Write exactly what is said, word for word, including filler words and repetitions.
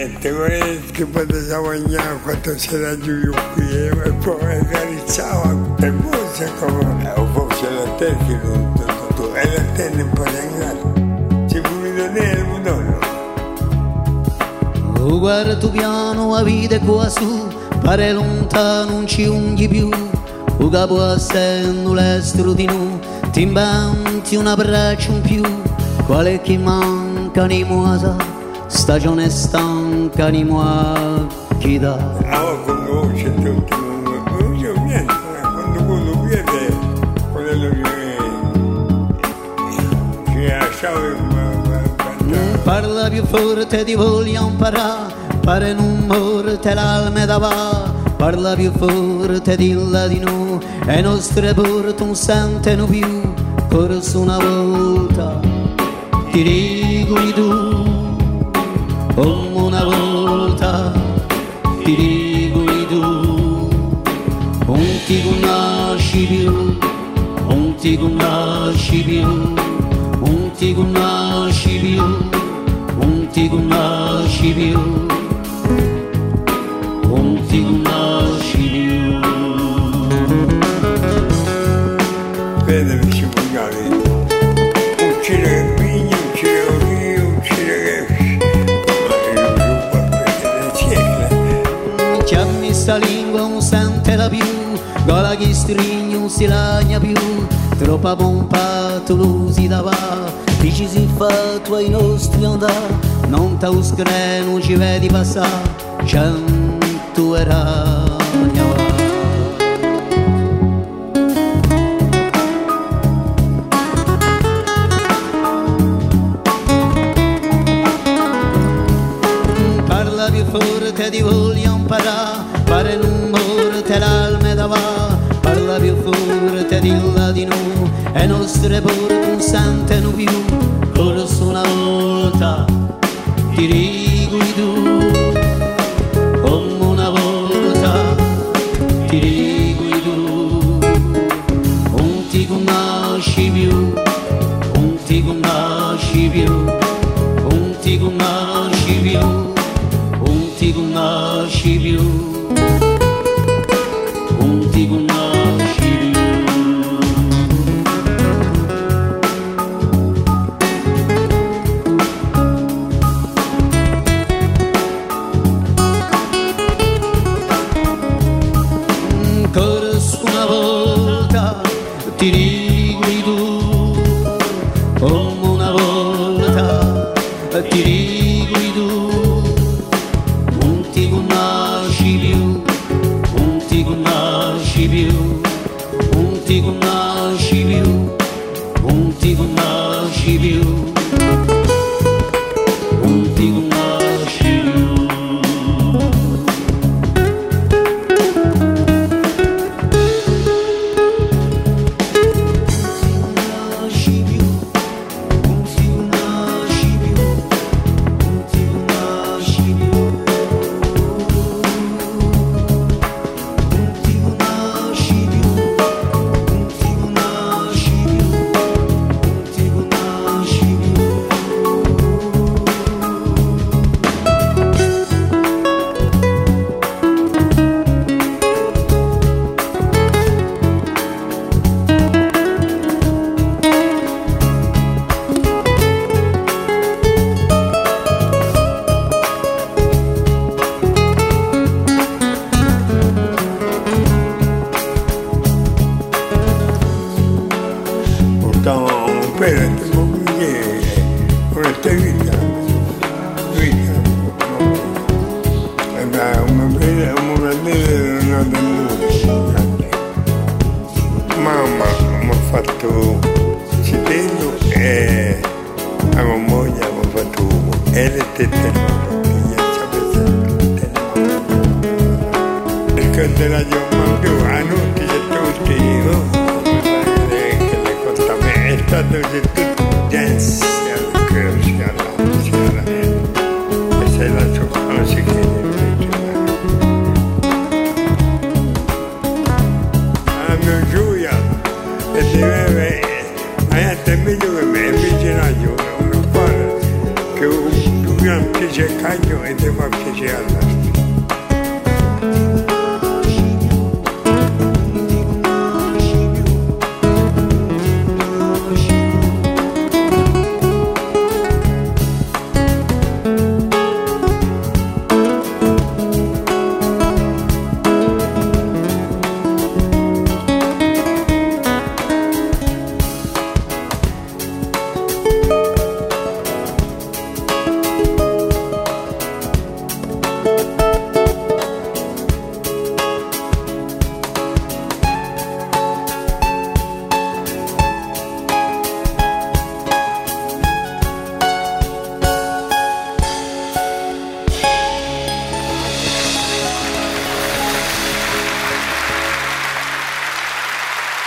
niente, che poteva guadagnare quando c'era giù qui e poi accarezzava e forse come o forse la testa tutto e la testa un po' d'angata ci pure nel mondo. Oh, guarda tu piano la vita qua su pare lontano non ci unghi più o capo a senno l'estero di noi ti imbanti un abbraccio in più quale che manca di muasa stagione stanca di mua chi dà ah conosce tutto non c'è niente quando uno viene quello che che lasciava parla più forte ti voglio imparare pare non morte l'alme da va parla più forte dilla di noi e nostre porte non sentono più corso una volta ti dico di tu come una volta ti dico di tu non ti conosci più non ti conosci più non ti conosci più non ti conosci più non ti conosci più vedemi ci pugnali uccide che pigli uccide che uccide che chiami sta lingua non sente la più gola che stringe non si lagna più troppa pompa tu l'usi da va dici si fa tu ai nostri andà non ta uscre non ci vedi passare cento era parla più forte ti voglio imparare pare non morte l'alme da va parla più forte dilla di noi e nostre porte non sentono più corso una volta ti dico di tu come una volta ti dico di tu non ti conosci più non ti conosci più non ti conosci più non ti conosci più non ti conosci più corso una volta ti dico di tu come una volta ti dico di tu non ti conosci più non ti conosci più non ti conosci più non ti conosci più non ti conosci più mamma mi ha fatto citello e a mia moglie mi ha fatto e le tette perché della giornata più a tutti e tutti che le conta a me è stato che tutti dance e se la giocano si chiede a mio Giulia e si vede